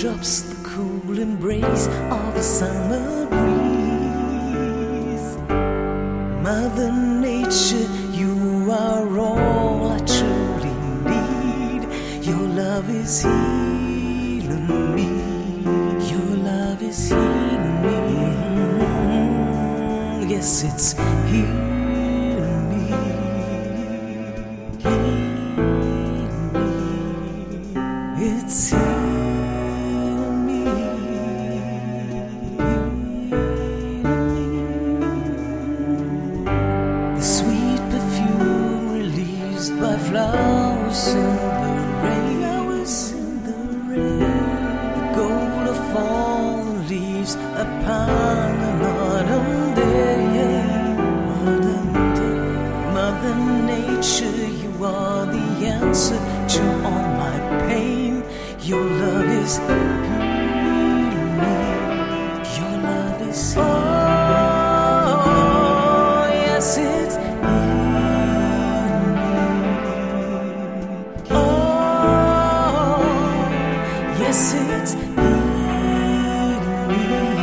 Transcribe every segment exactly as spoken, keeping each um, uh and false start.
raindrops, the cool embrace of a summer breeze. Mother Nature, you are all I truly need. Your love is healing me. Your love is healing me. Mm-hmm. Yes, it's healing me. Healing me. It's healing. By flowers in the rain, flowers in the rain, the gold of fallen leaves upon an autumn day. Autumn day. Mother Nature, you are the answer to all my pain. Your love is healing me. Your love is healing me. Oh, yes, it's yes, it's healing me.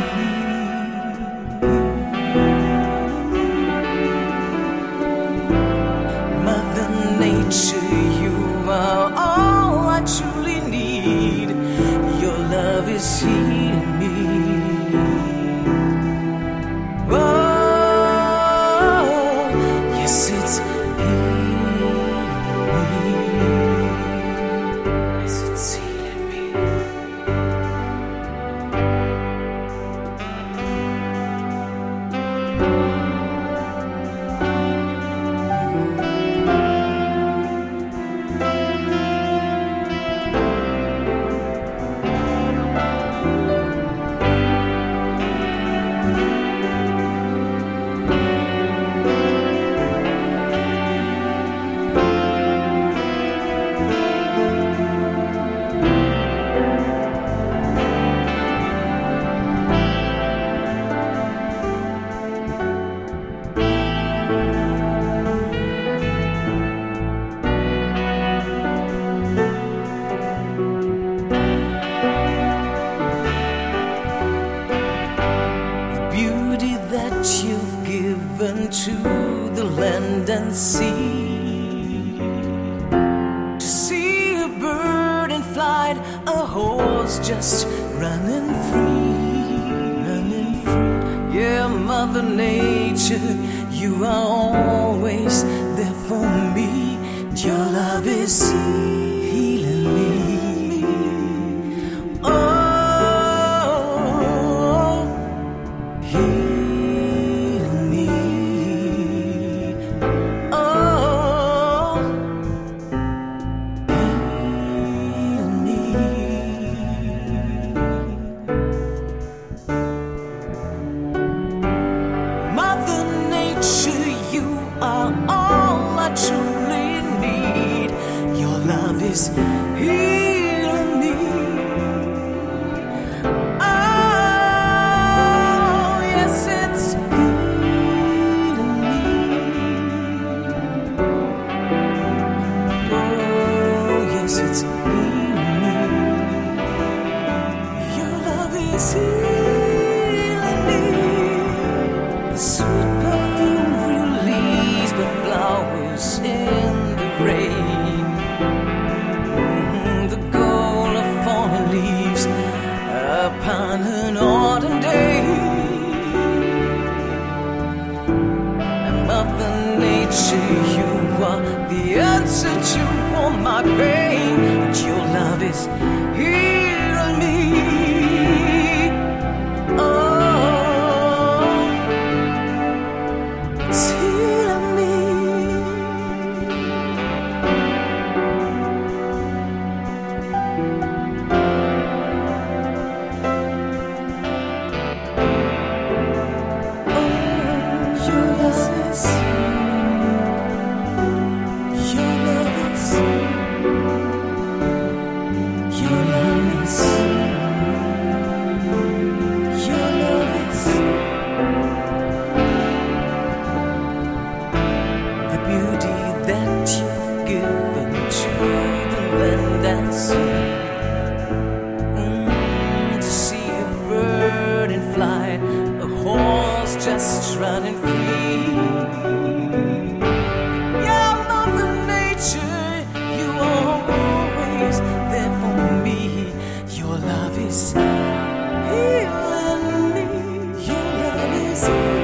Mother Nature, you are all I truly need. Your love is healing me. Oh, yes, it's healing me. Yes, it's healing me. That you've given to the land and sea, to see a bird in flight, a horse just running free, running free. Yeah, Mother Nature, you are always there for me. Your love is healing me. Oh, healing. Truly need your love is healing me. Oh, yes, it's healing me. Oh, yes, it's healing me. Your love is healing me. The sweet perfume released by flowers in the rain, mm-hmm. The was just running free. Yeah, Mother Nature, you are always there for me. Your love is healing me. Your love is